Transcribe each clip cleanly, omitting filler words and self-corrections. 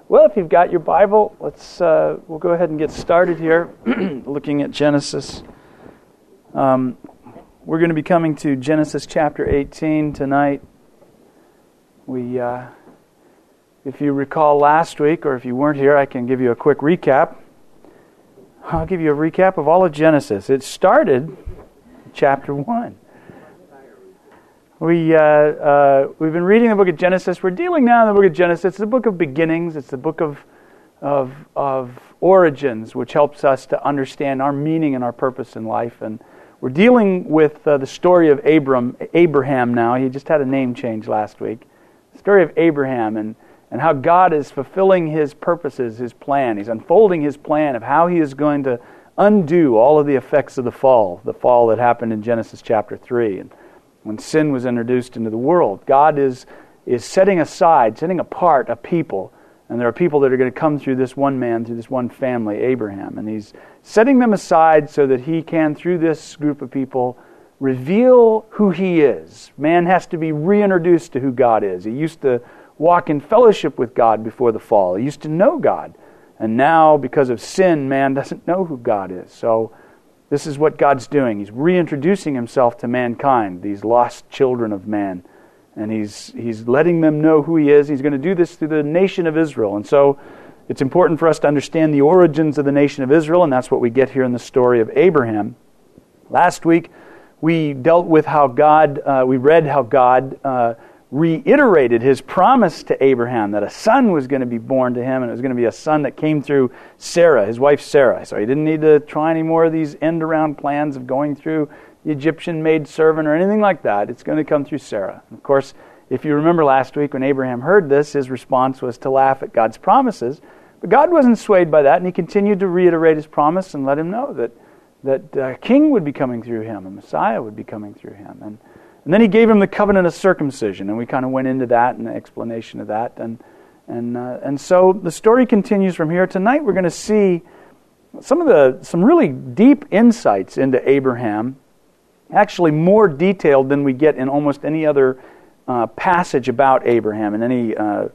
Well, if you've got your Bible, we'll go ahead and get started here, looking at Genesis. We're going to be coming to Genesis chapter 18 tonight. If you recall last week, or if you weren't here, I can give you a quick recap. I'll give you a recap of all of Genesis. It started in chapter 1. We've been reading the book of Genesis. We're dealing now in the book of Genesis. It's the book of beginnings. It's the book of origins, which helps us to understand our meaning and our purpose in life. And we're dealing with the story of Abraham now. He just had a name change last week. The story of Abraham and how God is fulfilling His purposes, His plan. He's unfolding His plan of how He is going to undo all of the effects of the fall that happened in Genesis chapter 3. And when sin was introduced into the world, God is setting apart a people. And there are people that are going to come through this one man, through this one family, Abraham. And He's setting them aside so that He can, through this group of people, reveal who He is. Man has to be reintroduced to who God is. He used to walk in fellowship with God before the fall. He used to know God. And now, because of sin, man doesn't know who God is. So this is what God's doing. He's reintroducing Himself to mankind, these lost children of man. And He's letting them know who He is. He's going to do this through the nation of Israel. And so it's important for us to understand the origins of the nation of Israel, and that's what we get here in the story of Abraham. Last week, we dealt with how we read how God reiterated His promise to Abraham that a son was going to be born to him, and it was going to be a son that came through Sarah, his wife Sarah. So he didn't need to try any more of these end-around plans of going through the Egyptian maidservant or anything like that. It's going to come through Sarah. And of course, if you remember last week when Abraham heard this, his response was to laugh at God's promises. But God wasn't swayed by that, and He continued to reiterate His promise and let him know that a king would be coming through him, a Messiah would be coming through him. And then He gave him the covenant of circumcision, and we kind of went into that and the explanation of that. And so the story continues from here. Tonight we're going to see some really deep insights into Abraham, actually more detailed than we get in almost any other passage about Abraham in any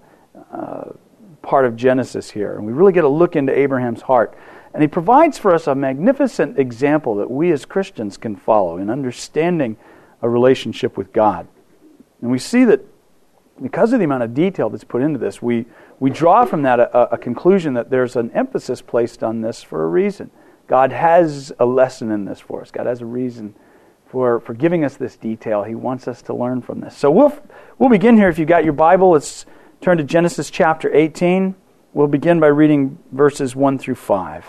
part of Genesis here. And we really get a look into Abraham's heart. And he provides for us a magnificent example that we as Christians can follow in understanding a relationship with God. And we see that because of the amount of detail that's put into this, we draw from that a conclusion that there's an emphasis placed on this for a reason. God has a lesson in this for us. God has a reason for giving us this detail. He wants us to learn from this. So we'll begin here. If you've got your Bible, let's turn to Genesis chapter 18. We'll begin by reading verses 1 through 5.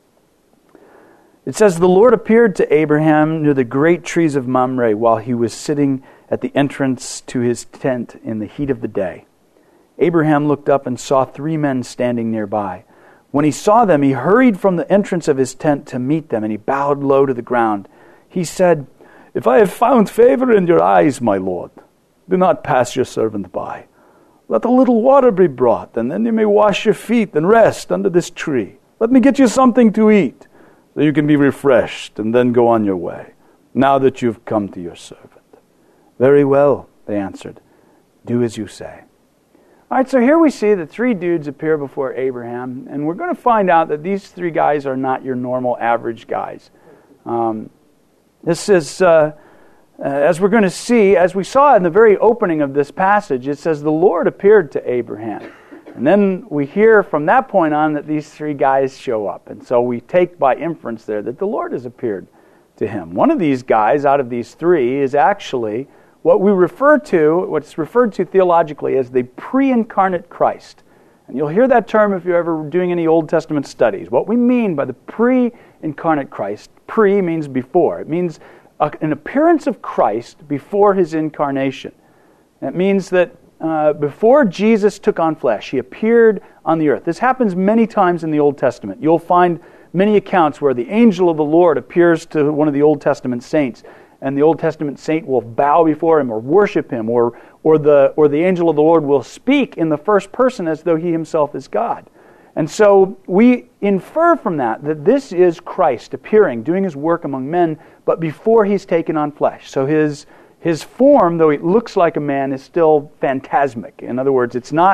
It says, "The Lord appeared to Abraham near the great trees of Mamre while he was sitting at the entrance to his tent in the heat of the day. Abraham looked up and saw 3 men standing nearby. When he saw them, he hurried from the entrance of his tent to meet them, and he bowed low to the ground. He said, 'If I have found favor in your eyes, my Lord, do not pass your servant by. Let a little water be brought, and then you may wash your feet and rest under this tree. Let me get you something to eat, so you can be refreshed and then go on your way, now that you've come to your servant.' 'Very well,' they answered. 'Do as you say.'" All right, so here we see that 3 dudes appear before Abraham, and we're going to find out that these 3 guys are not your normal average guys. This is, as we're going to see, as we saw in the very opening of this passage, it says the Lord appeared to Abraham. And then we hear from that point on that these 3 guys show up. And so we take by inference there that the Lord has appeared to him. One of these guys out of these 3 is actually what's referred to theologically as the pre-incarnate Christ. And you'll hear that term if you're ever doing any Old Testament studies. What we mean by the pre-incarnate Christ, pre means before. It means an appearance of Christ before His incarnation. It means that before Jesus took on flesh, He appeared on the earth. This happens many times in the Old Testament. You'll find many accounts where the angel of the Lord appears to one of the Old Testament saints, and the Old Testament saint will bow before him or worship him, or the angel of the Lord will speak in the first person as though he himself is God. And so we infer from that this is Christ appearing, doing His work among men, but before He's taken on flesh. So His form, though it looks like a man, is still phantasmic. In other words, it's not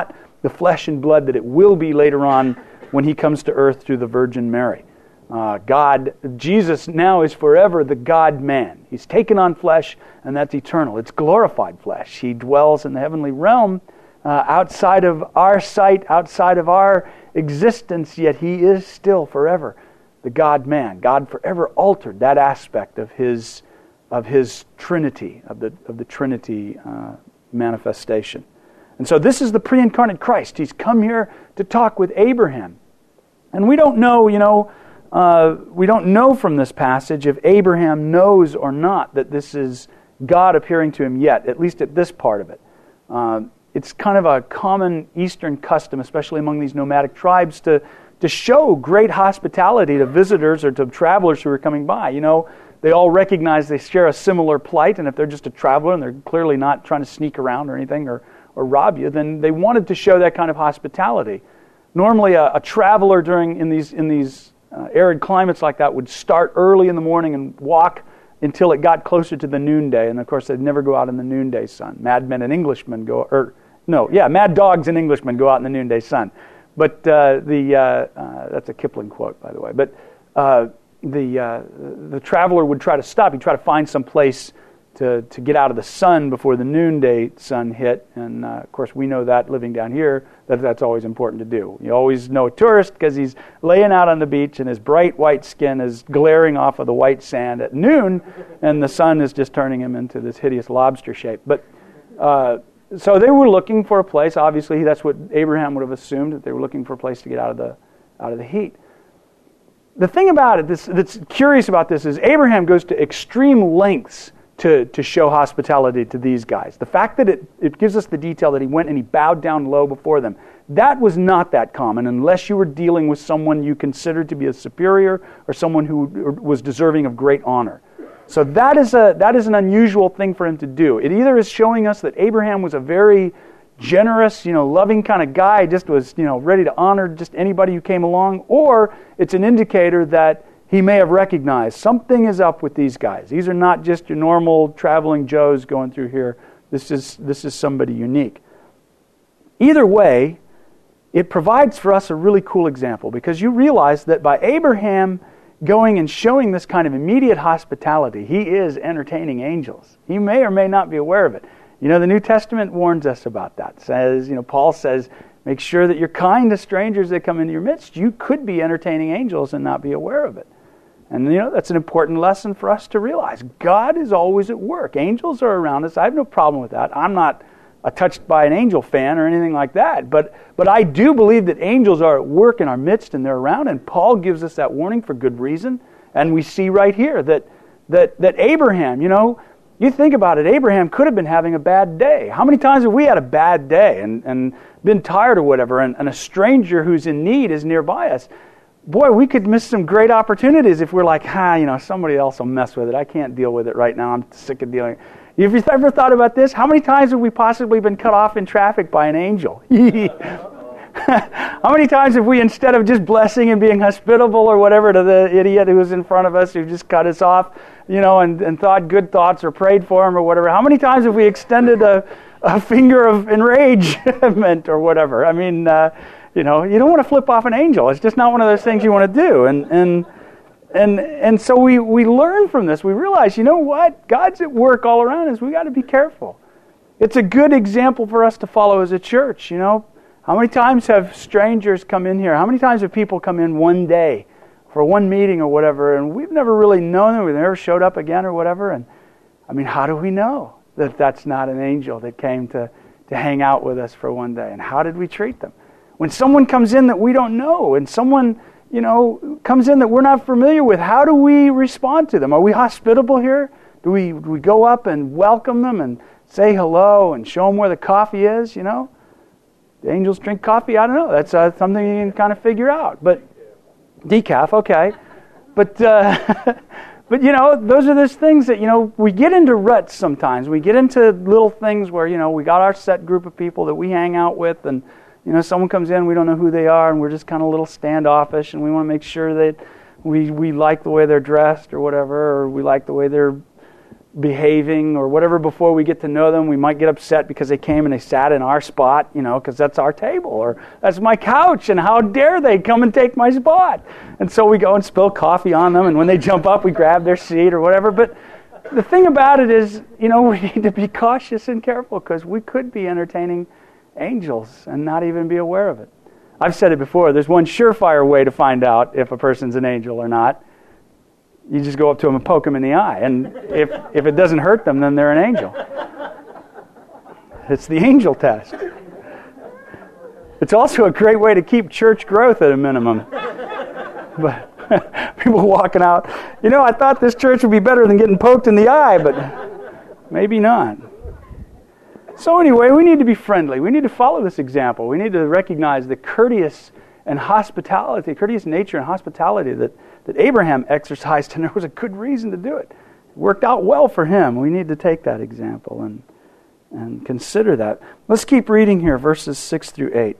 the flesh and blood that it will be later on when he comes to earth through the Virgin Mary. Jesus now is forever the God-man. He's taken on flesh, and that's eternal. It's glorified flesh. He dwells in the heavenly realm outside of our sight, outside of our existence, yet he is still forever the God-man. God forever altered that aspect of his Trinity, of the Trinity manifestation. And so this is the pre-incarnate Christ. He's come here to talk with Abraham. And we don't know, we don't know from this passage if Abraham knows or not that this is God appearing to him yet, at least at this part of it. It's kind of a common Eastern custom, especially among these nomadic tribes, to show great hospitality to visitors or to travelers who are coming by. They all recognize they share a similar plight, and if they're just a traveler and they're clearly not trying to sneak around or anything or rob you, then they wanted to show that kind of hospitality. Normally, a traveler in these arid climates like that would start early in the morning and walk until it got closer to the noonday, and of course they'd never go out in the noonday sun. Mad dogs and Englishmen go out in the noonday sun. But that's a Kipling quote, by the way. But the traveler would try to stop. He'd try to find some place to get out of the sun before the noonday sun hit. And of course, we know that living down here, that's always important to do. You always know a tourist because he's laying out on the beach and his bright white skin is glaring off of the white sand at noon, and the sun is just turning him into this hideous lobster shape. But so they were looking for a place. Obviously, that's what Abraham would have assumed, that they were looking for a place to get out of the heat. The thing about it that's curious about this is Abraham goes to extreme lengths to show hospitality to these guys. The fact that it gives us the detail that he went and he bowed down low before them, that was not that common unless you were dealing with someone you considered to be a superior or someone who was deserving of great honor. So that is an unusual thing for him to do. It either is showing us that Abraham was a very generous, loving kind of guy, just was, ready to honor just anybody who came along, or it's an indicator that he may have recognized something is up with these guys. These are not just your normal traveling Joes going through here. This is somebody unique. Either way, it provides for us a really cool example, because you realize that by Abraham going and showing this kind of immediate hospitality, he is entertaining angels. He may or may not be aware of it. The New Testament warns us about that. Paul says, make sure that you're kind to strangers that come into your midst. You could be entertaining angels and not be aware of it. And that's an important lesson for us to realize. God is always at work. Angels are around us. I have no problem with that. I'm not a touched by an angel fan or anything like that. But I do believe that angels are at work in our midst and they're around. And Paul gives us that warning for good reason. And we see right here that Abraham, you think about it, Abraham could have been having a bad day. How many times have we had a bad day and been tired or whatever, and a stranger who's in need is nearby us? Boy, we could miss some great opportunities if we're like, somebody else will mess with it. I can't deal with it right now. I'm sick of dealing. Have you ever thought about this? How many times have we possibly been cut off in traffic by an angel? How many times have we, instead of just blessing and being hospitable or whatever to the idiot who was in front of us who just cut us off, and thought good thoughts or prayed for him or whatever, how many times have we extended a finger of enragement or whatever? I mean, you don't want to flip off an angel. It's just not one of those things you want to do. And so we learn from this. We realize, what? God's at work all around us. We got to be careful. It's a good example for us to follow as a church, How many times have strangers come in here? How many times have people come in one day for one meeting or whatever, and we've never really known them, we've never showed up again or whatever? And how do we know that that's not an angel that came to hang out with us for one day? And how did we treat them? When someone comes in that we don't know, and someone, comes in that we're not familiar with, how do we respond to them? Are we hospitable here? Do we go up and welcome them and say hello and show them where the coffee is, The angels drink coffee? I don't know. That's something you can kind of figure out. But decaf, okay. But those are those things that, we get into ruts sometimes. We get into little things where, we got our set group of people that we hang out with, and, someone comes in, we don't know who they are, and we're just kind of a little standoffish, and we want to make sure that we like the way they're dressed or whatever, or we like the way they're behaving or whatever before we get to know them. We might get upset because they came and they sat in our spot, because that's our table, or that's my couch, and how dare they come and take my spot. And so we go and spill coffee on them, and when they jump up, we grab their seat or whatever. But the thing about it is, we need to be cautious and careful because we could be entertaining angels and not even be aware of it. I've said it before, there's one surefire way to find out if a person's an angel or not. You just go up to them and poke them in the eye. And if it doesn't hurt them, then they're an angel. It's the angel test. It's also a great way to keep church growth at a minimum. But people walking out, I thought this church would be better than getting poked in the eye, but maybe not. So anyway, we need to be friendly. We need to follow this example. We need to recognize the courteous nature and hospitality that Abraham exercised, and there was a good reason to do it. It worked out well for him. We need to take that example and consider that. Let's keep reading here, verses 6 through 8.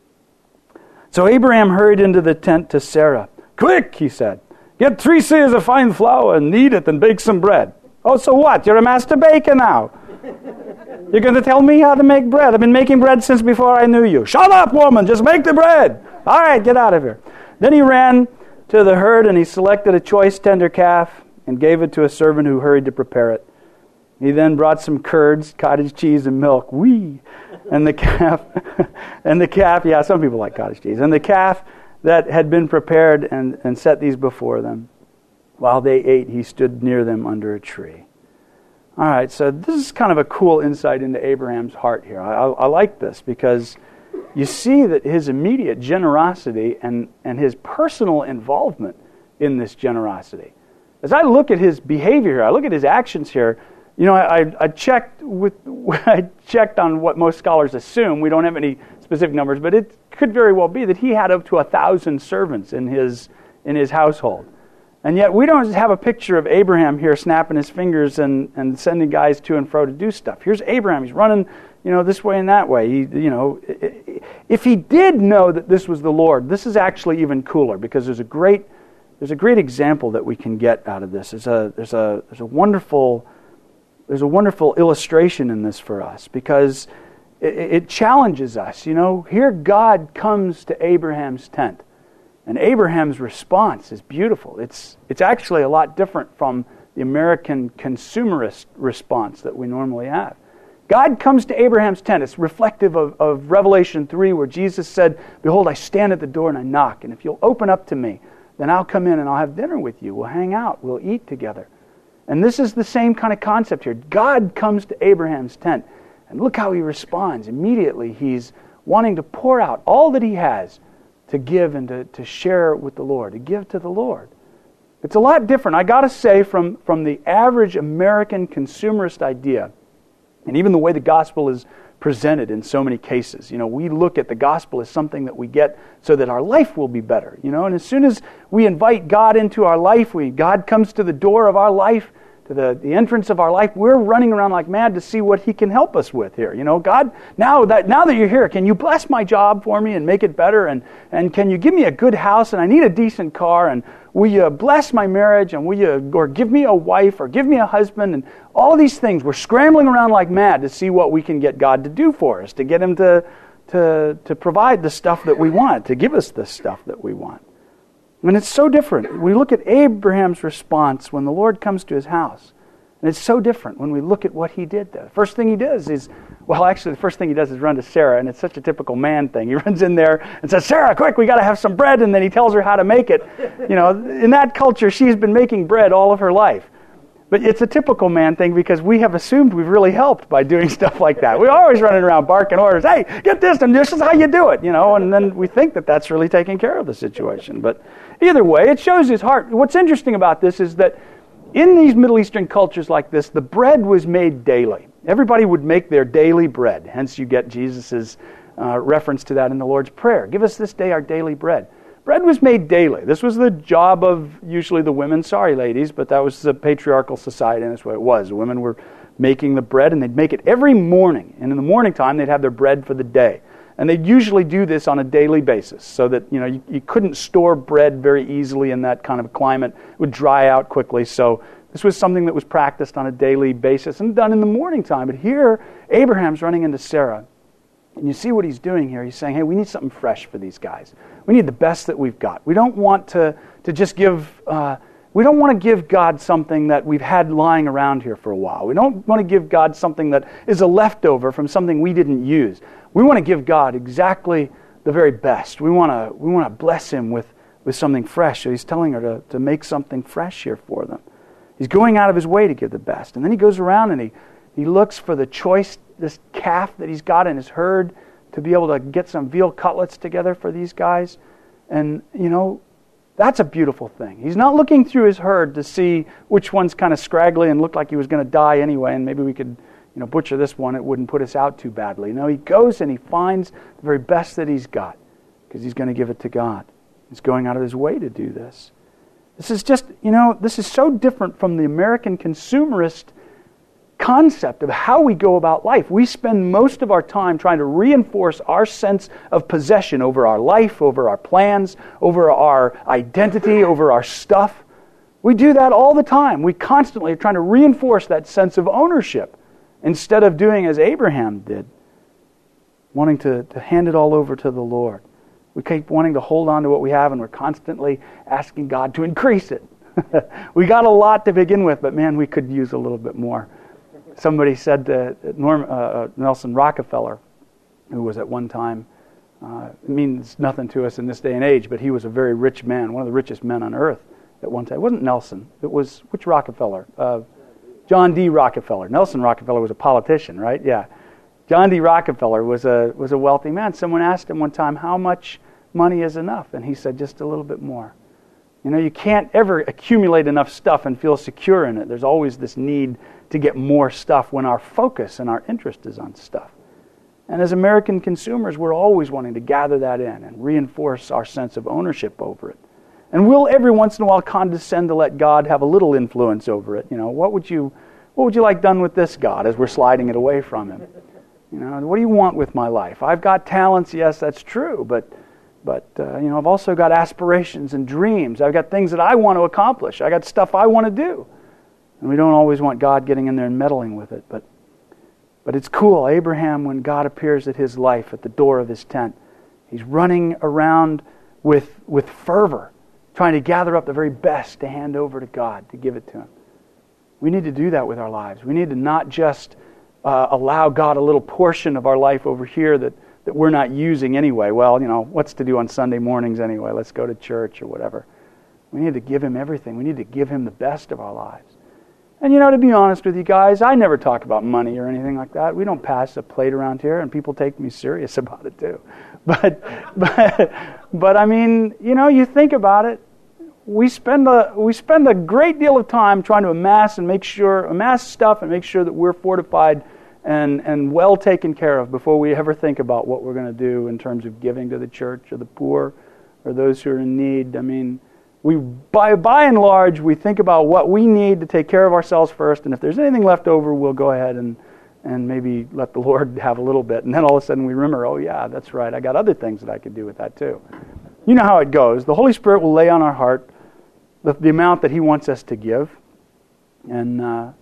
So Abraham hurried into the tent to Sarah. "Quick," he said, "get 3 seahs of fine flour and knead it and bake some bread." "Oh, so what? You're a master baker now. You're going to tell me how to make bread? I've been making bread since before I knew you." "Shut up, woman. Just make the bread." "All right, get out of here." Then he ran to the herd and he selected a choice tender calf and gave it to a servant who hurried to prepare it. He then brought some curds, cottage cheese, and milk. Whee! And the calf, yeah, some people like cottage cheese. And the calf that had been prepared and set these before them. While they ate, he stood near them under a tree. All right, so this is kind of a cool insight into Abraham's heart here. I like this because you see that his immediate generosity and his personal involvement in this generosity. As I look at his behavior here, I look at his actions here, I checked on what most scholars assume. We don't have any specific numbers, but it could very well be that he had up to 1,000 servants in his household. And yet we don't have a picture of Abraham here snapping his fingers and sending guys to and fro to do stuff. Here's Abraham. He's running, this way and that way. If he did know that this was the Lord, this is actually even cooler because there's a great example that we can get out of this. There's a wonderful illustration in this for us because it challenges us. Here God comes to Abraham's tent. And Abraham's response is beautiful. It's actually a lot different from the American consumerist response that we normally have. God comes to Abraham's tent. It's reflective of Revelation 3 where Jesus said, "Behold, I stand at the door and I knock. And if you'll open up to me, then I'll come in and I'll have dinner with you. We'll hang out. We'll eat together." And this is the same kind of concept here. God comes to Abraham's tent. And look how he responds. Immediately he's wanting to pour out all that he has to give and to share with the Lord, to give to the Lord. It's a lot different, I got to say, from the average American consumerist idea, and even the way the gospel is presented in so many cases. We look at the gospel as something that we get so that our life will be better. And as soon as we invite God into our life, God comes to the door of our life, to the entrance of our life, we're running around like mad to see what He can help us with here. God, now that you're here, can you bless my job for me and make it better? And can you give me a good house? And I need a decent car. And will you bless my marriage? And will you, or give me a wife, or give me a husband? And all of these things, we're scrambling around like mad to see what we can get God to do for us, to get Him to provide the stuff that we want, to give us the stuff that we want. And it's so different. We look at Abraham's response when the Lord comes to his house. And it's so different when we look at what he did there. The first thing he does is run to Sarah, and it's such a typical man thing. He runs in there and says, "Sarah, quick, we got to have some bread," and then he tells her how to make it. In that culture, she's been making bread all of her life. But it's a typical man thing because we have assumed we've really helped by doing stuff like that. We're always running around barking orders. "Hey, get this, and this is how you do it," and then we think that that's really taking care of the situation. But either way, it shows his heart. What's interesting about this is that in these Middle Eastern cultures like this, the bread was made daily. Everybody would make their daily bread. Hence you get Jesus' reference to that in the Lord's Prayer. "Give us this day our daily bread." Bread was made daily. This was the job of usually the women. Sorry, ladies, but that was the patriarchal society, and that's what it was. The women were making the bread, and they'd make it every morning. And in the morning time, they'd have their bread for the day. And they'd usually do this on a daily basis so that you couldn't store bread very easily in that kind of climate. It would dry out quickly, so This was something that was practiced on a daily basis and done in the morning time. But here, Abraham's running into Sarah. And you see what he's doing here. He's saying, hey, we need something fresh for these guys. We need the best that we've got. We don't want to just give... we don't want to give God something that we've had lying around here for a while. We don't want to give God something that is a leftover from something we didn't use. We want to give God exactly the very best. We want to bless Him with something fresh. So he's telling her to make something fresh here for them. He's going out of his way to give the best. And then he goes around and he looks for the choice, this calf that he's got in his herd, to be able to get some veal cutlets together for these guys. And, that's a beautiful thing. He's not looking through his herd to see which one's kind of scraggly and looked like he was going to die anyway, and maybe we could butcher this one. It wouldn't put us out too badly. No, he goes and he finds the very best that he's got because he's going to give it to God. He's going out of his way to do this. This is just, this is so different from the American consumerist concept of how we go about life. We spend most of our time trying to reinforce our sense of possession over our life, over our plans, over our identity, over our stuff. We do that all the time. We constantly are trying to reinforce that sense of ownership instead of doing as Abraham did, wanting to hand it all over to the Lord. We keep wanting to hold on to what we have, and we're constantly asking God to increase it. We got a lot to begin with, but man, we could use a little bit more. Somebody said to Nelson Rockefeller, who was at one time, it means nothing to us in this day and age, but he was a very rich man, one of the richest men on earth at one time. It wasn't Nelson. It was, which Rockefeller? John D. Rockefeller. Nelson Rockefeller was a politician, right? Yeah. John D. Rockefeller was a wealthy man. Someone asked him one time, how much money is enough? And he said, just a little bit more. You can't ever accumulate enough stuff and feel secure in it. There's always this need to get more stuff when our focus and our interest is on stuff. And as American consumers, we're always wanting to gather that in and reinforce our sense of ownership over it. And we'll every once in a while condescend to let God have a little influence over it. What would you like done with this, God, as we're sliding it away from Him? What do you want with my life? I've got talents, yes, that's true, but I've also got aspirations and dreams. I've got things that I want to accomplish. I got stuff I want to do. And we don't always want God getting in there and meddling with it. But it's cool. Abraham, when God appears at his life at the door of his tent, he's running around with fervor, trying to gather up the very best to hand over to God, to give it to Him. We need to do that with our lives. We need to not just allow God a little portion of our life over here that we're not using anyway. Well, what's to do on Sunday mornings anyway? Let's go to church or whatever. We need to give Him everything. We need to give Him the best of our lives. And to be honest with you guys, I never talk about money or anything like that. We don't pass a plate around here, and people take me serious about it too. But I mean, you think about it. We spend a great deal of time trying to amass stuff and make sure that we're fortified and well taken care of before we ever think about what we're going to do in terms of giving to the church or the poor or those who are in need. I mean, by and large, we think about what we need to take care of ourselves first, and if there's anything left over, we'll go ahead and maybe let the Lord have a little bit. And then all of a sudden we remember, oh yeah, that's right, I got other things that I could do with that too. You know how it goes. The Holy Spirit will lay on our heart the amount that He wants us to give, and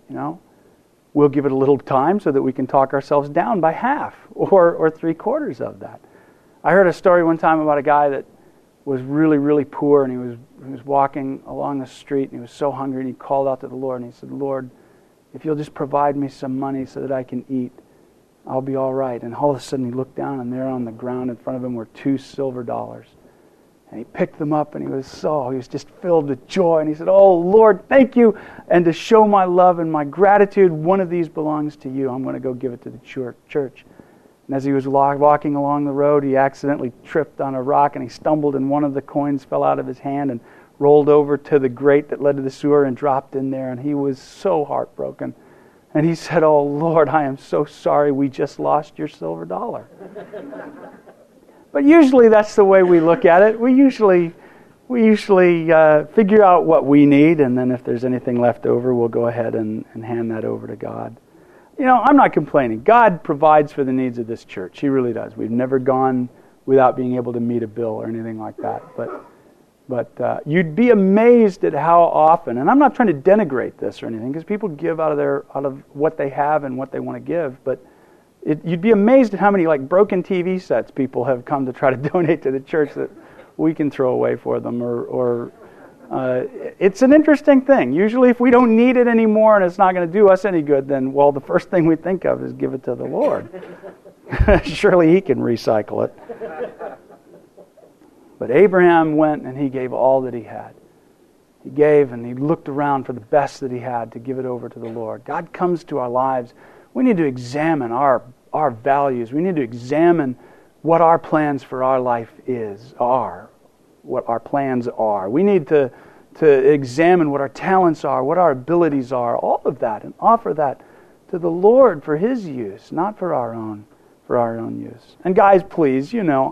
we'll give it a little time so that we can talk ourselves down by half or 3/4 of that. I heard a story one time about a guy that was really, really poor, and he was walking along the street, and he was so hungry, and he called out to the Lord, and he said, Lord, if you'll just provide me some money so that I can eat, I'll be all right. And all of a sudden he looked down, and there on the ground in front of him were $2 silver. And he picked them up, and he was just filled with joy, and he said, oh Lord, thank you, and to show my love and my gratitude, one of these belongs to you. I'm going to go give it to the church. And as he was walking along the road, he accidentally tripped on a rock, and he stumbled, and one of the coins fell out of his hand and rolled over to the grate that led to the sewer and dropped in there, and he was so heartbroken. And he said, oh Lord, I am so sorry, we just lost your silver dollar. But usually that's the way we look at it. We usually figure out what we need, and then if there's anything left over, we'll go ahead and hand that over to God. I'm not complaining. God provides for the needs of this church. He really does. We've never gone without being able to meet a bill or anything like that. But you'd be amazed at how often, and I'm not trying to denigrate this or anything, because people give out of what they have and what they want to give, but you'd be amazed at how many like broken TV sets people have come to try to donate to the church that we can throw away for them, or it's an interesting thing. Usually if we don't need it anymore and it's not going to do us any good, then, well, the first thing we think of is give it to the Lord. Surely He can recycle it. But Abraham went and he gave all that he had. He gave and he looked around for the best that he had to give it over to the Lord. God comes to our lives. We need to examine our values. We need to examine what our plans for our life are, what our plans are. We need to examine what our talents are, what our abilities are, all of that, and offer that to the Lord for His use, not for our own use. And guys, please,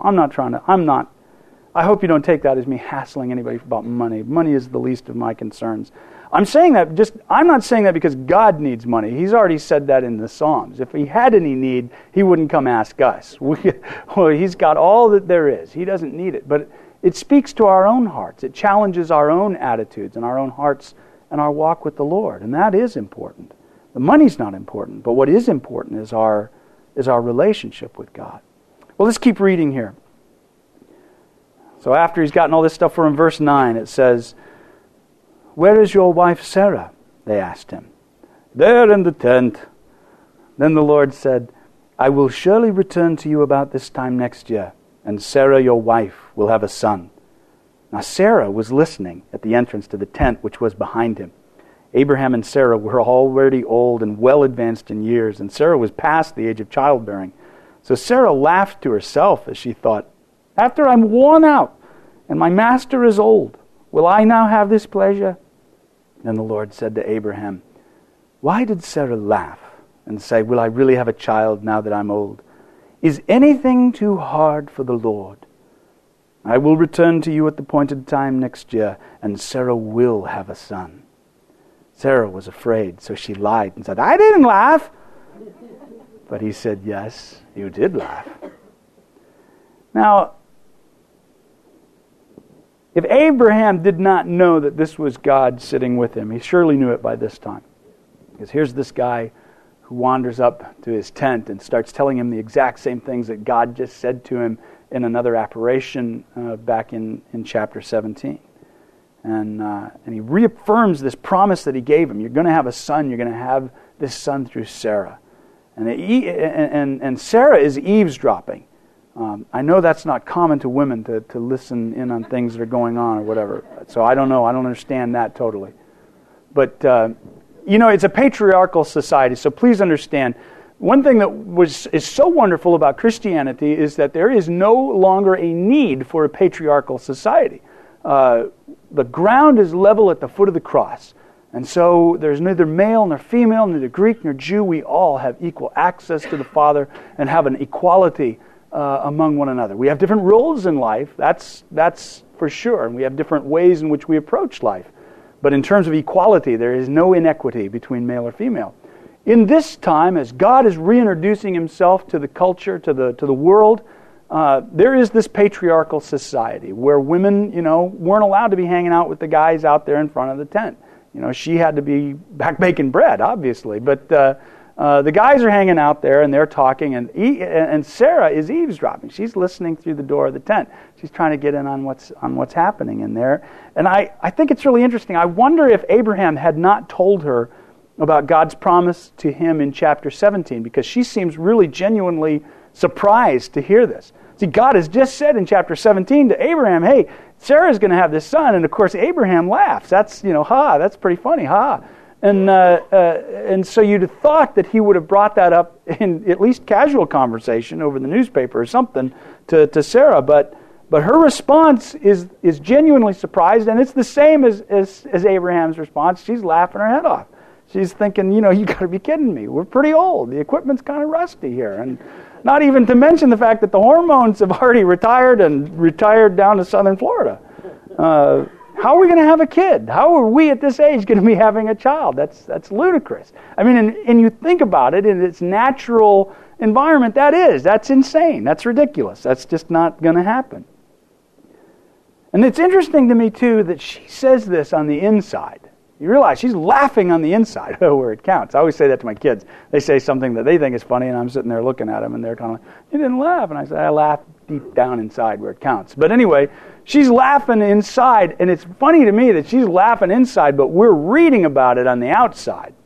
I hope you don't take that as me hassling anybody about money. Money is the least of my concerns. I'm not saying that because God needs money. He's already said that in the Psalms. If He had any need, He wouldn't come ask us. He's got all that there is. He doesn't need it. But it speaks to our own hearts. It challenges our own attitudes and our own hearts and our walk with the Lord. And that is important. The money's not important. But what is important is our relationship with God. Well, let's keep reading here. So after he's gotten all this stuff for him, verse 9, it says, "Where is your wife Sarah?" they asked him. "There in the tent." Then the Lord said, "I will surely return to you about this time next year, and Sarah your wife will have a son." Now Sarah was listening at the entrance to the tent which was behind him. Abraham and Sarah were already old and well advanced in years, and Sarah was past the age of childbearing. So Sarah laughed to herself as she thought, "After I'm worn out and my master is old, will I now have this pleasure?" Then the Lord said to Abraham, "Why did Sarah laugh and say, 'Will I really have a child now that I'm old?' Is anything too hard for the Lord? I will return to you at the appointed time next year, and Sarah will have a son." Sarah was afraid, so she lied and said, "I didn't laugh." But he said, "Yes, you did laugh." Now, if Abraham did not know that this was God sitting with him, he surely knew it by this time. Because here's this guy who wanders up to his tent and starts telling him the exact same things that God just said to him in another apparition back in chapter 17. And he reaffirms this promise that he gave him. You're going to have a son. You're going to have this son through Sarah. And Sarah is eavesdropping. I know that's not common to women to listen in on things that are going on or whatever. So I don't know. I don't understand that totally. But, it's a patriarchal society, so please understand. One thing that is so wonderful about Christianity is that there is no longer a need for a patriarchal society. The ground is level at the foot of the cross. And so there's neither male nor female, neither Greek nor Jew. We all have equal access to the Father and have an equality among one another. We have different roles in life, that's for sure, and we have different ways in which we approach life. But in terms of equality, there is no inequity between male or female. In this time, as God is reintroducing Himself to the culture, to the world, there is this patriarchal society where women, weren't allowed to be hanging out with the guys out there in front of the tent. She had to be back baking bread, obviously, but the guys are hanging out there and they're talking, and Sarah is eavesdropping. She's listening through the door of the tent. She's trying to get in on what's happening in there. And I think it's really interesting. I wonder if Abraham had not told her about God's promise to him in chapter 17, because she seems really genuinely surprised to hear this. See, God has just said in chapter 17 to Abraham, "Hey, Sarah's going to have this son," and of course Abraham laughs. That's that's pretty funny, And so you'd have thought that he would have brought that up in at least casual conversation over the newspaper or something to Sarah, but her response is genuinely surprised, and it's the same as Abraham's response. She's laughing her head off. She's thinking, you got to be kidding me. We're pretty old. The equipment's kind of rusty here, and not even to mention the fact that the hormones have already retired down to southern Florida. How are we going to have a kid? How are we at this age going to be having a child? That's ludicrous. I mean, and you think about it in its natural environment, that's insane. That's ridiculous. That's just not going to happen. And it's interesting to me, too, that she says this on the inside. You realize she's laughing on the inside where it counts. I always say that to my kids. They say something that they think is funny, and I'm sitting there looking at them, and they're kind of like, you didn't laugh. And I say, I laugh deep down inside where it counts. But anyway, she's laughing inside, and it's funny to me that she's laughing inside, but we're reading about it on the outside.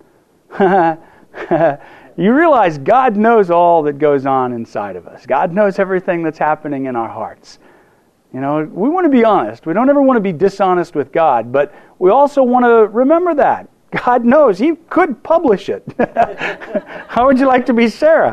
You realize God knows all that goes on inside of us. God knows everything that's happening in our hearts. You know, we want to be honest. We don't ever want to be dishonest with God, but we also want to remember that. God knows. He could publish it. How would you like to be Sarah?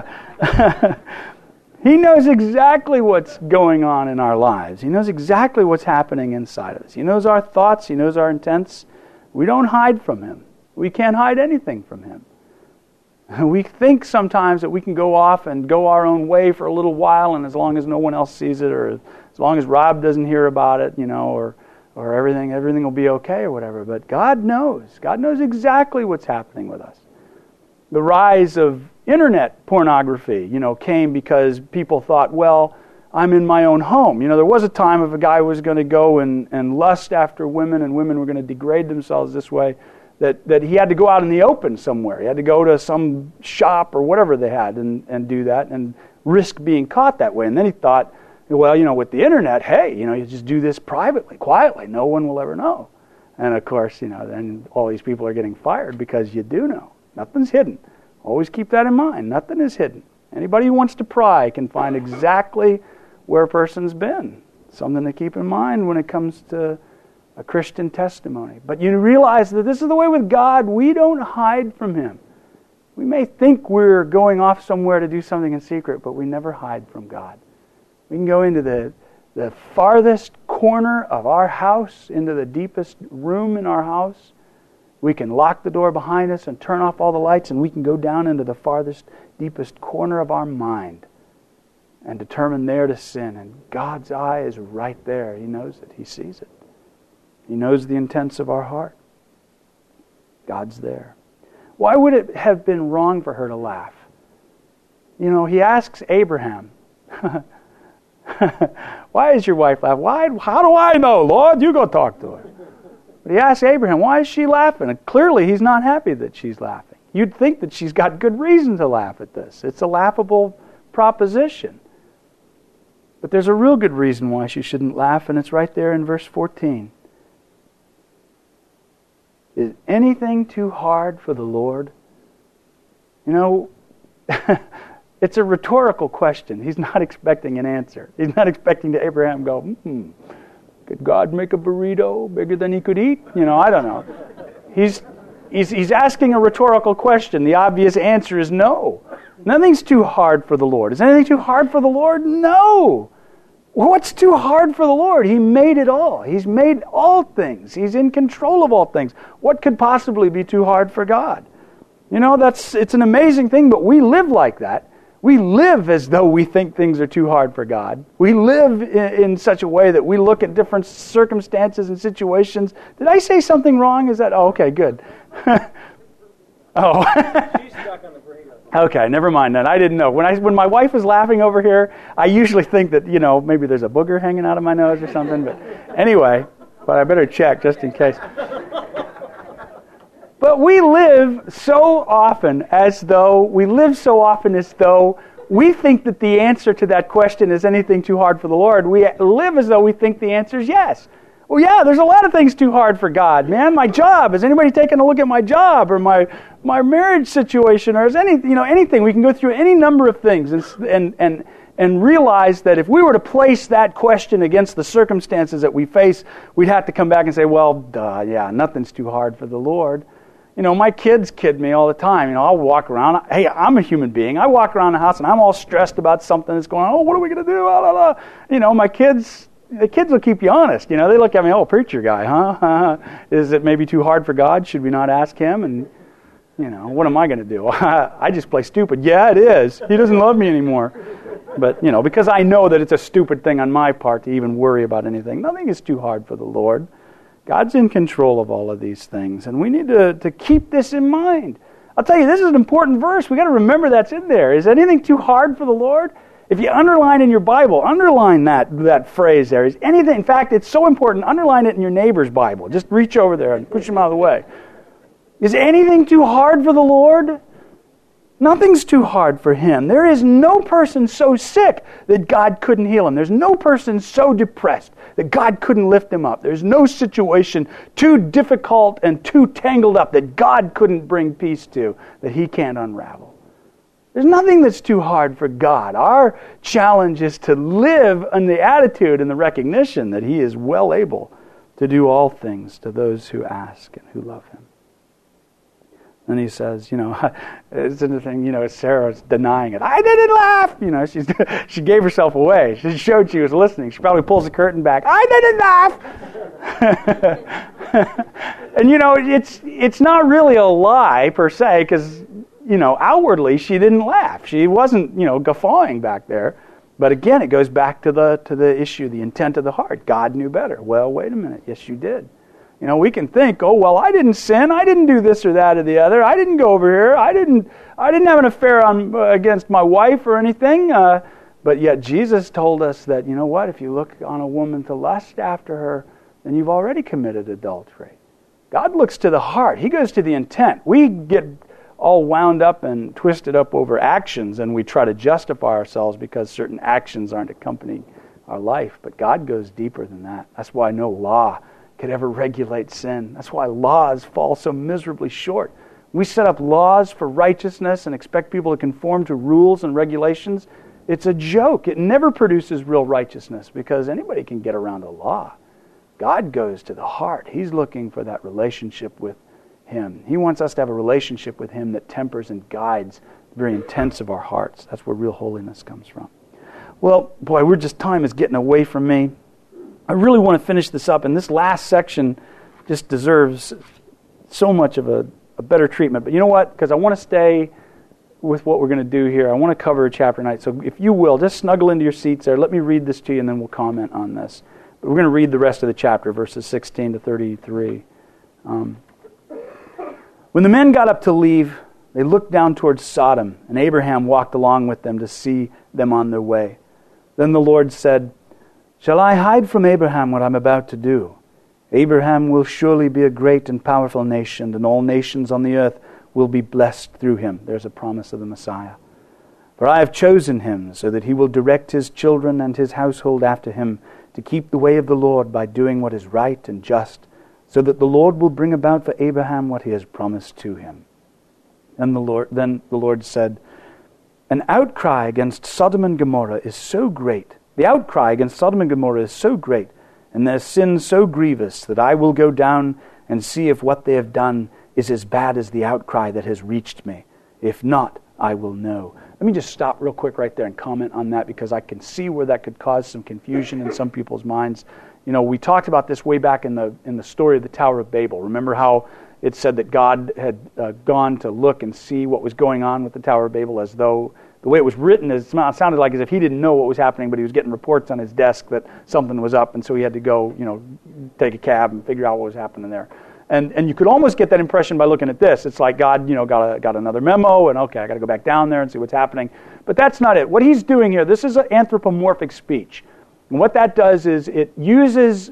He knows exactly what's going on in our lives. He knows exactly what's happening inside of us. He knows our thoughts. He knows our intents. We don't hide from Him. We can't hide anything from Him. We think sometimes that we can go off and go our own way for a little while, and as long as no one else sees it, or as long as Rob doesn't hear about it, you know, or everything will be okay or whatever. But God knows. God knows exactly what's happening with us. The rise of internet pornography, you know, came because people thought, well, I'm in my own home. You know, there was a time if a guy was going to go and lust after women, and women were going to degrade themselves this way, that he had to go out in the open somewhere. He had to go to some shop or whatever they had and do that and risk being caught that way. And then he thought, well, you know, with the internet, hey, you know, you just do this privately, quietly. No one will ever know. And of course, you know, then all these people are getting fired because you do know. Nothing's hidden. Always keep that in mind. Nothing is hidden. Anybody who wants to pry can find exactly where a person's been. Something to keep in mind when it comes to a Christian testimony. But you realize that this is the way with God. We don't hide from Him. We may think we're going off somewhere to do something in secret, but we never hide from God. We can go into the farthest corner of our house, into the deepest room in our house. We can lock the door behind us and turn off all the lights, and we can go down into the farthest, deepest corner of our mind and determine there to sin. And God's eye is right there. He knows it. He sees it. He knows the intents of our heart. God's there. Why would it have been wrong for her to laugh? You know, he asks Abraham, why is your wife laughing? Why? How do I know, Lord? You go talk to her. But he asks Abraham, why is she laughing? And clearly he's not happy that she's laughing. You'd think that she's got good reason to laugh at this. It's a laughable proposition. But there's a real good reason why she shouldn't laugh, and it's right there in verse 14. Is anything too hard for the Lord? You know, it's a rhetorical question. He's not expecting an answer. He's not expecting to Abraham go, could God make a burrito bigger than he could eat? You know, I don't know. He's asking a rhetorical question. The obvious answer is no. Nothing's too hard for the Lord. Is anything too hard for the Lord? No. What's too hard for the Lord? He made it all. He's made all things. He's in control of all things. What could possibly be too hard for God? You know, it's an amazing thing, but we live like that. We live as though we think things are too hard for God. We live in such a way that we look at different circumstances and situations. Did I say something wrong? Is that... Oh, okay, good. Oh. She's stuck on the burrito. Okay, never mind that. I didn't know. When my wife is laughing over here, I usually think that, you know, maybe there's a booger hanging out of my nose or something. But anyway, I better check just in case. But we live so often as though we think that the answer to that question is anything too hard for the Lord. We live as though we think the answer is yes. Well, yeah, there's a lot of things too hard for God, man. My job. Has anybody taken a look at my job or my marriage situation, or is anything? We can go through any number of things and realize that if we were to place that question against the circumstances that we face, we'd have to come back and say, well, yeah, nothing's too hard for the Lord. You know, my kids kid me all the time. You know, I'll walk around. Hey, I'm a human being. I walk around the house and I'm all stressed about something that's going on. Oh, what are we going to do? Blah, blah, blah. You know, the kids will keep you honest. You know, they look at me, oh, preacher guy, huh? Is it maybe too hard for God? Should we not ask Him? And, you know, what am I going to do? I just play stupid. Yeah, it is. He doesn't love me anymore. But, you know, because I know that it's a stupid thing on my part to even worry about anything. Nothing is too hard for the Lord. God's in control of all of these things. And we need to keep this in mind. I'll tell you, this is an important verse. We've got to remember that's in there. Is anything too hard for the Lord? If you underline in your Bible, underline that phrase there. Is anything, in fact, it's so important, underline it in your neighbor's Bible. Just reach over there and push them out of the way. Is anything too hard for the Lord? Nothing's too hard for Him. There is no person so sick that God couldn't heal him. There's no person so depressed that God couldn't lift him up. There's no situation too difficult and too tangled up that God couldn't bring peace to, that He can't unravel. There's nothing that's too hard for God. Our challenge is to live in the attitude and the recognition that He is well able to do all things to those who ask and who love Him. And he says, it's interesting, Sarah's denying it. I didn't laugh. She gave herself away. She showed she was listening. She probably pulls the curtain back. I didn't laugh. And it's not really a lie per se, because outwardly she didn't laugh. She wasn't guffawing back there. But again, it goes back to the issue, the intent of the heart. God knew better. Well, wait a minute. Yes, you did. We can think, I didn't sin, I didn't do this or that or the other, I didn't go over here, I didn't have an affair against my wife or anything. But yet Jesus told us that, if you look on a woman to lust after her, then you've already committed adultery. God looks to the heart. He goes to the intent. We get all wound up and twisted up over actions, and we try to justify ourselves because certain actions aren't accompanying our life. But God goes deeper than that. That's why no law could ever regulate sin. That's why laws fall so miserably short. We set up laws for righteousness and expect people to conform to rules and regulations. It's a joke. It never produces real righteousness because anybody can get around a law. God goes to the heart. He's looking for that relationship with Him. He wants us to have a relationship with Him that tempers and guides the very intents of our hearts. That's where real holiness comes from. Well, boy, time is getting away from me. I really want to finish this up, and this last section just deserves so much of a better treatment. But you know what? Because I want to stay with what we're going to do here. I want to cover chapter 9. So if you will, just snuggle into your seats there. Let me read this to you, and then we'll comment on this. But we're going to read the rest of the chapter, verses 16 to 33. When the men got up to leave, they looked down towards Sodom, and Abraham walked along with them to see them on their way. Then the Lord said, "Shall I hide from Abraham what I'm about to do? Abraham will surely be a great and powerful nation, and all nations on the earth will be blessed through him." There's a promise of the Messiah. "For I have chosen him, so that he will direct his children and his household after him, to keep the way of the Lord by doing what is right and just, so that the Lord will bring about for Abraham what he has promised to him." Then the Lord said, "An outcry against Sodom and Gomorrah is so great. The outcry against Sodom and Gomorrah is so great, and their sin so grievous, that I will go down and see if what they have done is as bad as the outcry that has reached me. If not, I will know." Let me just stop real quick right there and comment on that, because I can see where that could cause some confusion in some people's minds. We talked about this way back in the story of the Tower of Babel. Remember how it said that God had gone to look and see what was going on with the Tower of Babel, as though the way it was written, it sounded like as if he didn't know what was happening, but he was getting reports on his desk that something was up, and so he had to go, take a cab and figure out what was happening there. And you could almost get that impression by looking at this. It's like God, got another memo, and okay, I got to go back down there and see what's happening. But that's not it. What he's doing here, this is an anthropomorphic speech. And what that does is it uses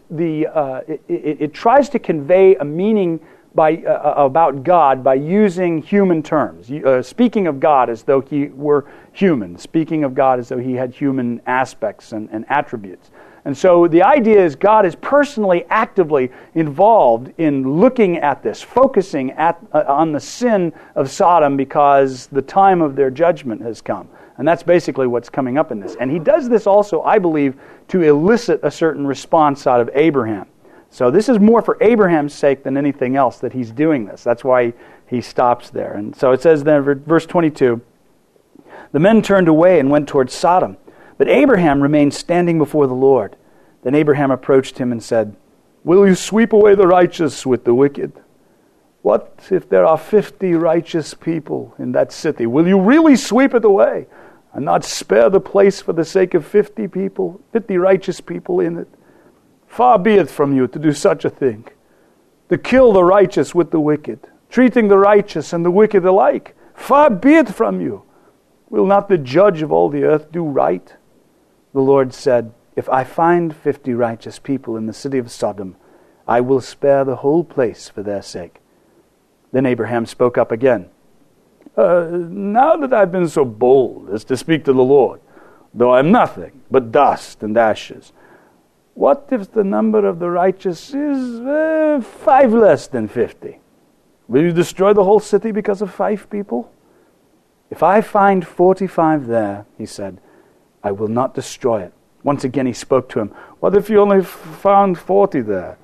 it tries to convey a meaning about God by using human terms, speaking of God as though he were human, speaking of God as though he had human aspects and attributes. And so the idea is God is personally, actively involved in looking at this, focusing on the sin of Sodom, because the time of their judgment has come. And that's basically what's coming up in this. And he does this also, I believe, to elicit a certain response out of Abraham. So this is more for Abraham's sake than anything else that he's doing this. That's why he stops there. And so it says then, verse 22, "The men turned away and went towards Sodom, but Abraham remained standing before the Lord. Then Abraham approached him and said, 'Will you sweep away the righteous with the wicked? What if there are 50 righteous people in that city? Will you really sweep it away and not spare the place for the sake of 50 righteous people in it? Far be it from you to do such a thing, to kill the righteous with the wicked, treating the righteous and the wicked alike. Far be it from you. Will not the judge of all the earth do right? The Lord said, If I find 50 righteous people in the city of Sodom, I will spare the whole place for their sake. Then Abraham spoke up again. Now that I've been so bold as to speak to the Lord, though I'm nothing but dust and ashes, what if the number of the righteous is 5 less than 50? Will you destroy the whole city because of 5 people? If I find 45 there, he said, I will not destroy it. Once again he spoke to him. What if you only found 40 there?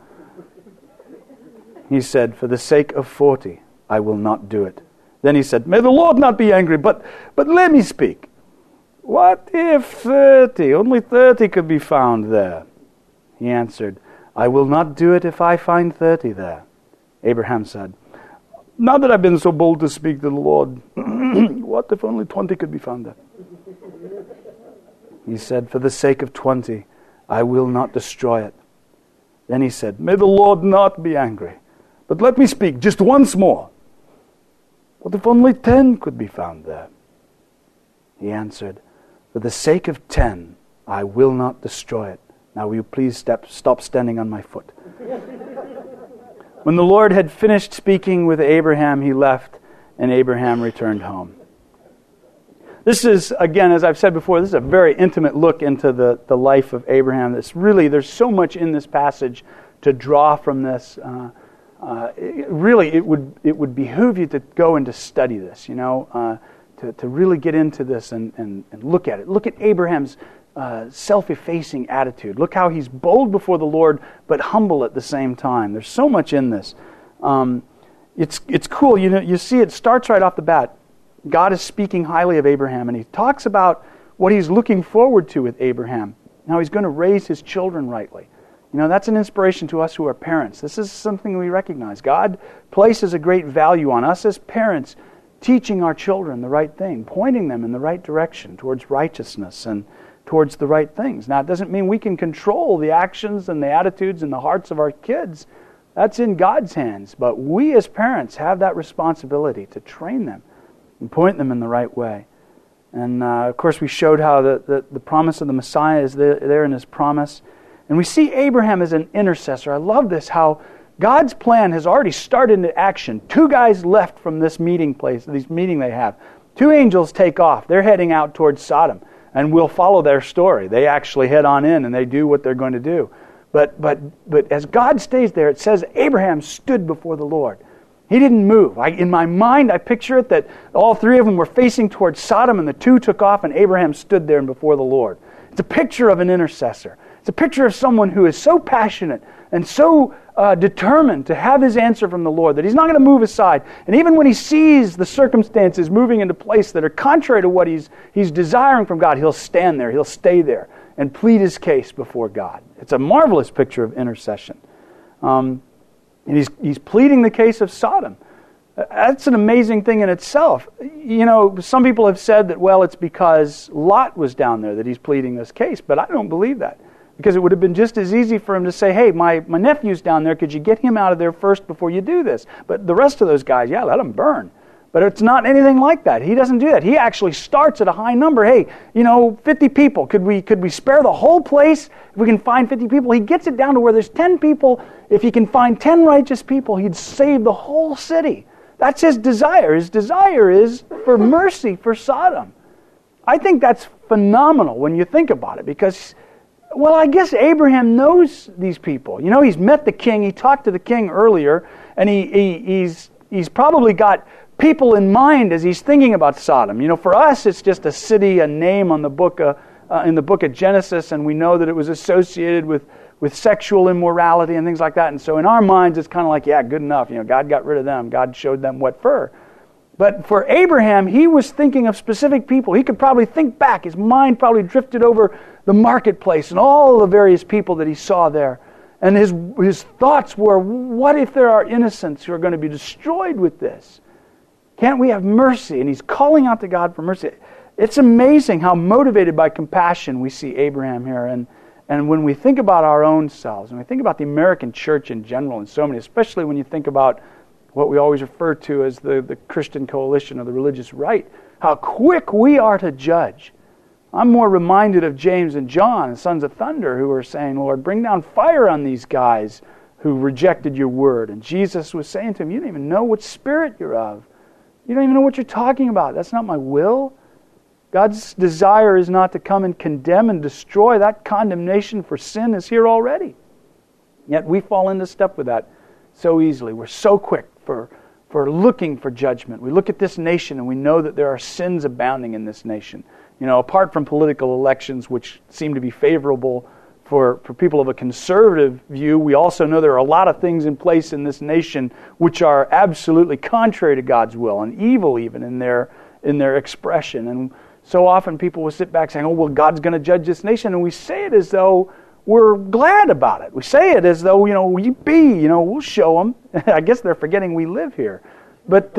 He said, for the sake of 40, I will not do it. Then he said, may the Lord not be angry, but let me speak. What if 30, only 30 could be found there? He answered, I will not do it if I find 30 there. Abraham said, now that I've been so bold to speak to the Lord, what if only 20 could be found there? He said, for the sake of 20, I will not destroy it. Then he said, may the Lord not be angry, but let me speak just once more. What if only 10 could be found there? He answered, for the sake of 10, I will not destroy it. Now will you please stop standing on my foot? When the Lord had finished speaking with Abraham, he left, and Abraham returned home. This is, again, as I've said before, this is a very intimate look into the life of Abraham. There's so much in this passage to draw from this. It would behoove you to go and to study this, to really get into this and look at it. Look at Abraham's self-effacing attitude. Look how he's bold before the Lord, but humble at the same time. There's so much in this. It's cool. You see it starts right off the bat. God is speaking highly of Abraham, and he talks about what he's looking forward to with Abraham. How he's going to raise his children rightly. That's an inspiration to us who are parents. This is something we recognize. God places a great value on us as parents, teaching our children the right thing, pointing them in the right direction towards righteousness and towards the right things. Now, it doesn't mean we can control the actions and the attitudes and the hearts of our kids. That's in God's hands. But we as parents have that responsibility to train them and point them in the right way. And of course we showed how the promise of the Messiah is there in his promise. And we see Abraham as an intercessor. I love this, how God's plan has already started into action. 2 guys left from this meeting place, this meeting they have. 2 angels take off. They're heading out towards Sodom. And we'll follow their story. They actually head on in and they do what they're going to do. But as God stays there, it says Abraham stood before the Lord. He didn't move. In my mind, I picture it that all 3 of them were facing towards Sodom and the 2 took off and Abraham stood there before the Lord. It's a picture of an intercessor. It's a picture of someone who is so passionate and so determined to have his answer from the Lord that he's not going to move aside. And even when he sees the circumstances moving into place that are contrary to what he's desiring from God, he'll stand there, he'll stay there and plead his case before God. It's a marvelous picture of intercession. And he's pleading the case of Sodom. That's an amazing thing in itself. Some people have said that, well, it's because Lot was down there that he's pleading this case, but I don't believe that. Because it would have been just as easy for him to say, hey, my nephew's down there, could you get him out of there first before you do this? But the rest of those guys, yeah, let them burn. But it's not anything like that. He doesn't do that. He actually starts at a high number. Hey, 50 people. Could we spare the whole place if we can find 50 people? He gets it down to where there's 10 people. If he can find 10 righteous people, he'd save the whole city. That's his desire. His desire is for mercy for Sodom. I think that's phenomenal when you think about it because, well, I guess Abraham knows these people. He's met the king. He talked to the king earlier, and he's probably got people in mind as he's thinking about Sodom. For us, it's just a city, a name on the book in the book of Genesis, and we know that it was associated with sexual immorality and things like that. And so in our minds, it's kind of like, yeah, good enough. God got rid of them. God showed them what for. But for Abraham, he was thinking of specific people. He could probably think back. His mind probably drifted over the marketplace and all the various people that he saw there. And his thoughts were, what if there are innocents who are going to be destroyed with this? Can't we have mercy? And he's calling out to God for mercy. It's amazing how motivated by compassion we see Abraham here. And when we think about our own selves, and we think about the American church in general, and so many, especially when you think about what we always refer to as the Christian coalition or the religious right, how quick we are to judge. I'm more reminded of James and John, sons of thunder, who were saying, Lord, bring down fire on these guys who rejected your word. And Jesus was saying to him, you don't even know what spirit you're of. You don't even know what you're talking about. That's not my will. God's desire is not to come and condemn and destroy. That condemnation for sin is here already. Yet we fall into step with that so easily. We're so quick for looking for judgment. We look at this nation and we know that there are sins abounding in this nation. You know, apart from political elections, which seem to be favorable for people of a conservative view, we also know there are a lot of things in place in this nation which are absolutely contrary to God's will and evil even in their expression. And so often people will sit back saying, oh, well, God's going to judge this nation. And we say it as though we're glad about it. We say it as though, we'll show them. I guess they're forgetting we live here. But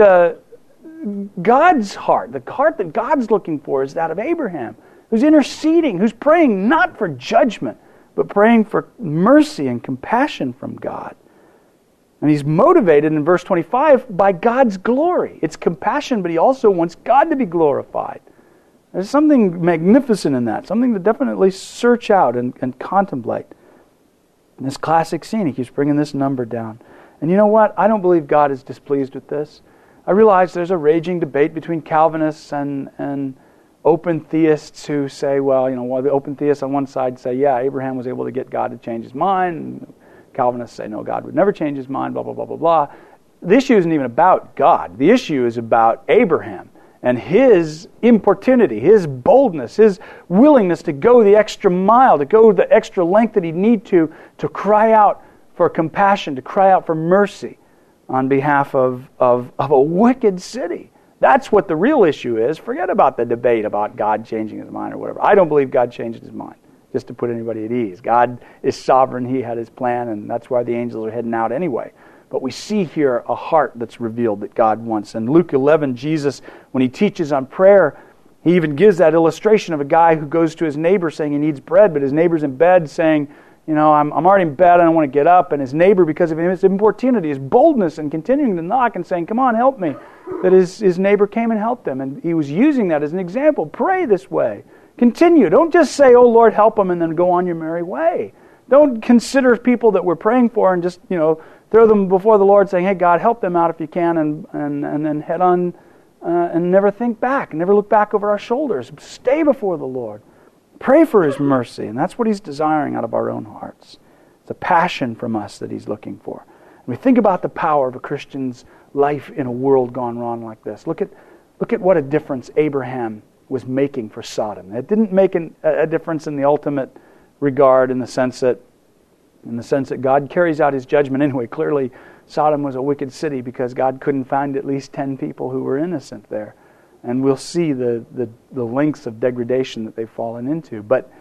God's heart, the heart that God's looking for, is that of Abraham, who's interceding, who's praying not for judgment, but praying for mercy and compassion from God. And he's motivated in verse 25 by God's glory. It's compassion, but he also wants God to be glorified. There's something magnificent in that, something to definitely search out and contemplate. In this classic scene, he keeps bringing this number down. And you know what? I don't believe God is displeased with this. I realize there's a raging debate between Calvinists and open theists who say, the open theists on one side say, yeah, Abraham was able to get God to change his mind. And Calvinists say, no, God would never change his mind, blah, blah, blah, blah, blah. The issue isn't even about God. The issue is about Abraham and his importunity, his boldness, his willingness to go the extra mile, to go the extra length that he'd need to cry out for compassion, to cry out for mercy on behalf of a wicked city. That's what the real issue is. Forget about the debate about God changing his mind or whatever. I don't believe God changed his mind, just to put anybody at ease. God is sovereign. He had his plan, and that's why the angels are heading out anyway. But we see here a heart that's revealed that God wants. In Luke 11, Jesus, when he teaches on prayer, he even gives that illustration of a guy who goes to his neighbor saying he needs bread, but his neighbor's in bed saying, I'm already in bed, I don't want to get up. And his neighbor, because of his importunity, his boldness, and continuing to knock and saying, come on, help me, that his neighbor came and helped him. And he was using that as an example. Pray this way. Continue. Don't just say, oh, Lord, help them, and then go on your merry way. Don't consider people that we're praying for and just, throw them before the Lord saying, hey, God, help them out if you can, and then head on and never think back, never look back over our shoulders. Stay before the Lord. Pray for his mercy, and that's what he's desiring out of our own hearts. It's a passion from us that he's looking for. And we think about the power of a Christian's life in a world gone wrong like this. Look at what a difference Abraham was making for Sodom. It didn't make a difference in the ultimate regard in the sense that God carries out his judgment anyway. Clearly, Sodom was a wicked city because God couldn't find at least 10 people who were innocent there. And we'll see the lengths of degradation that they've fallen into. But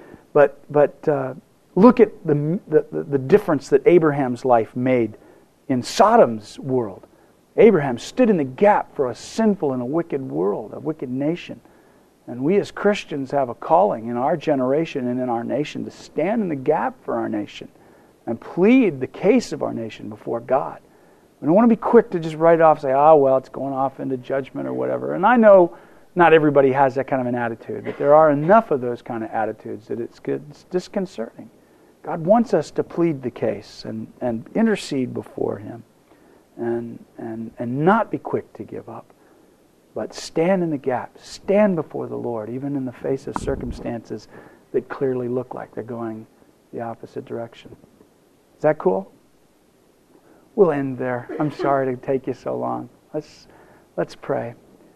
look at the difference that Abraham's life made in Sodom's world. Abraham stood in the gap for a sinful and a wicked world, a wicked nation. And we as Christians have a calling in our generation and in our nation to stand in the gap for our nation and plead the case of our nation before God. We don't want to be quick to just write off and say, it's going off into judgment or whatever. And I know not everybody has that kind of an attitude, but there are enough of those kind of attitudes that it's disconcerting. God wants us to plead the case and intercede before him and not be quick to give up, but stand in the gap, stand before the Lord, even in the face of circumstances that clearly look like they're going the opposite direction. Is that cool? We'll end there. I'm sorry to take you so long. Let's pray.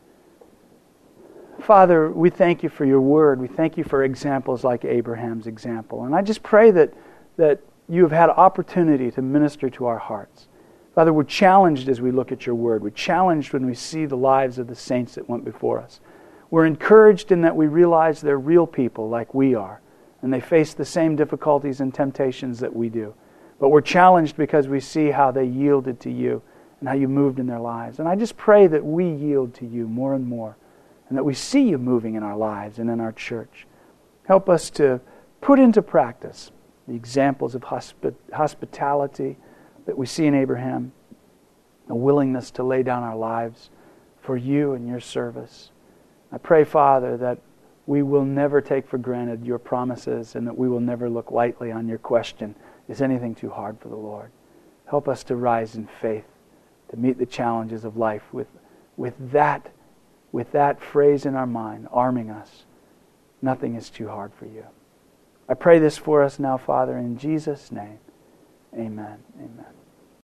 Father, we thank you for your word. We thank you for examples like Abraham's example. And I just pray that you have had opportunity to minister to our hearts. Father, we're challenged as we look at your word. We're challenged when we see the lives of the saints that went before us. We're encouraged in that we realize they're real people like we are, and they face the same difficulties and temptations that we do. But we're challenged because we see how they yielded to you and how you moved in their lives. And I just pray that we yield to you more and more, and that we see you moving in our lives and in our church. Help us to put into practice the examples of hospitality that we see in Abraham, a willingness to lay down our lives for you and your service. I pray, Father, that we will never take for granted your promises and that we will never look lightly on your question, is anything too hard for the Lord? Help us to rise in faith, to meet the challenges of life with that phrase in our mind, arming us. Nothing is too hard for you. I pray this for us now, Father, in Jesus' name. Amen. Amen.